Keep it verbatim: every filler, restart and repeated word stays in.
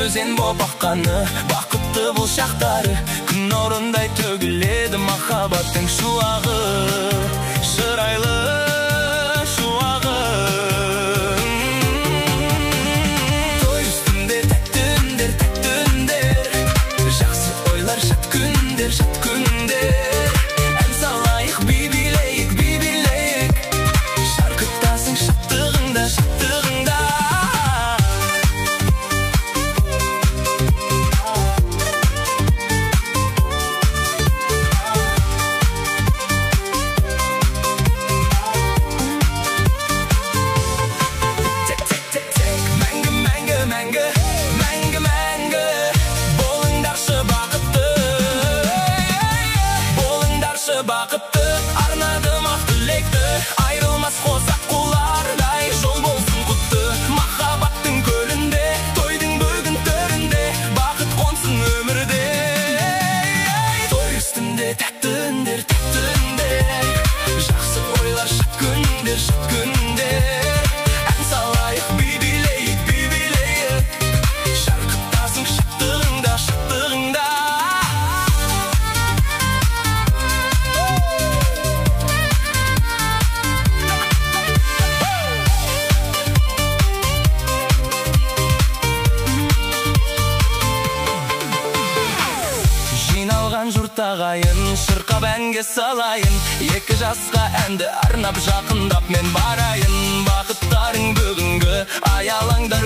өзен боп аққаны, бақытты бұл шақтары. Күн орындай төгіледі махаббаттың шуағы, шырайлы шуағы. Той үстінде тәтті үндер, тәтті үндер, жақсы ойлар, шат күндер, шат күндер. Ән салайық, би билейік, би билейік, шарқыттасың шаттығыңда, шаттығыңда. Бақытты арнадым ақ тілекті, айрылмас қосақ қолардай, жол болсын құтты. Махаббаттың көлінде, тойдың бүгін төрінде, бақыт қонсын өмірде. Той үстінде тәтті үндер, тәтті үндер, жақсы ойлар, шат күндер, шат күндер. Ән салайық, би билейік, би билейік, шарқыттасың шаттығыңда, шаттығыңда. Жиналған жұрт ағайын, шырқап әнге салайын, екі жасқа әнді арнап жақындап мен барайын. Бақыттарың бүгінгі аялаңда